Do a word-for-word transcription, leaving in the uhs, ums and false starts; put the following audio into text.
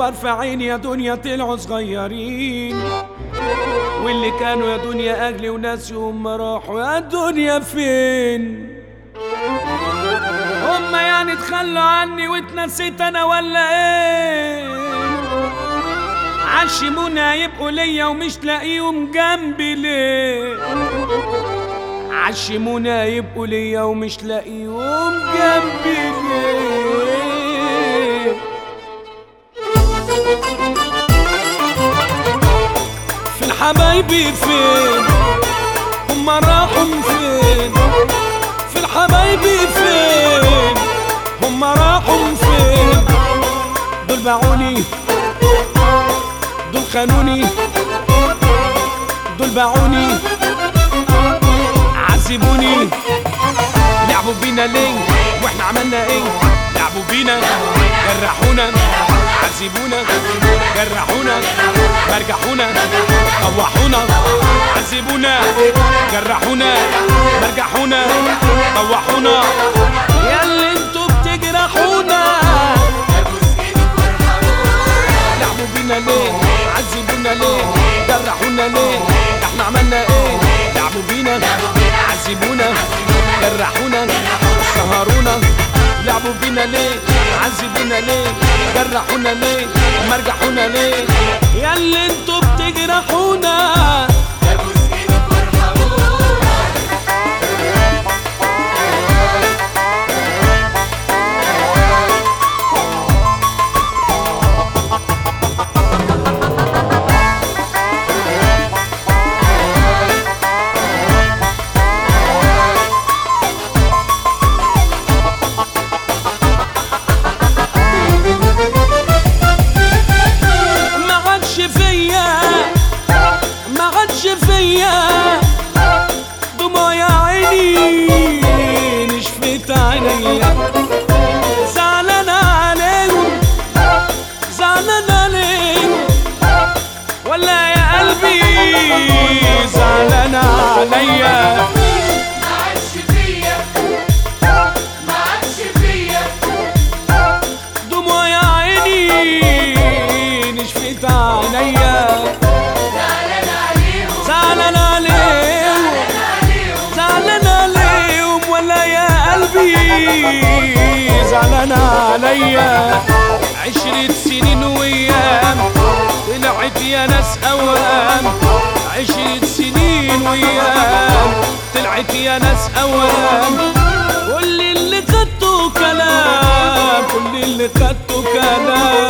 كبار في عيني يا دنيا طلعوا صغيرين، واللي كانوا يا دنيا أجلي وناس يوم ما راحوا يا دنيا فين؟ هما يعني تخلوا عني واتنسيت أنا ولا إيه؟ عشمونا يبقوا ليا ومش لاقيهم جنبي ليه؟ عشمونا يبقوا ليا ومش لاقيهم جنبي ليه؟ فين حبايبي فين؟ هما راحوا فين؟ فين حبايبي فين؟ هما راحوا فين؟ دول باعوني، دول خانوني، دول باعوني، عذبوني، لعبوا بينا ليه واحنا عملنا ايه؟ لعبوا بينا، جرحونا، عذبونا، جرحونا، مرجحونا، طوحونا، عذبونا، جرحونا، مرجحونا، طوحونا، ياللي انتوا بتجرحونا. لعبوا بينا ليه؟ عذبونا ليه؟ جرحونا ليه؟ احنا عملنا ايه؟ لعبوا بينا، عذبونا، جرحونا، سهرونا. لعبوا بينا ليه؟ عذبونا ليه؟ جرحونا ليه؟ مرجحونا ليه؟ ياللي انتوا بتجرحونا. دموع يا عيني نشفت عينيا، زعلان عليهم، زعلان عليهم، ولا يا قلبي زعلان عليا. ما عادش فيا، ما عادش فيا، دموع يا عيني نشفت عينيا، زعلان عليهم، زعلان عليهم، ولا يا قلبي زعلان عليا. عشرة سنين ويام طلعت يا ناس أوام، عشرة سنين ويام طلعت يا ناس أوام. كل اللي خدته كلام، كل اللي خدته كلام.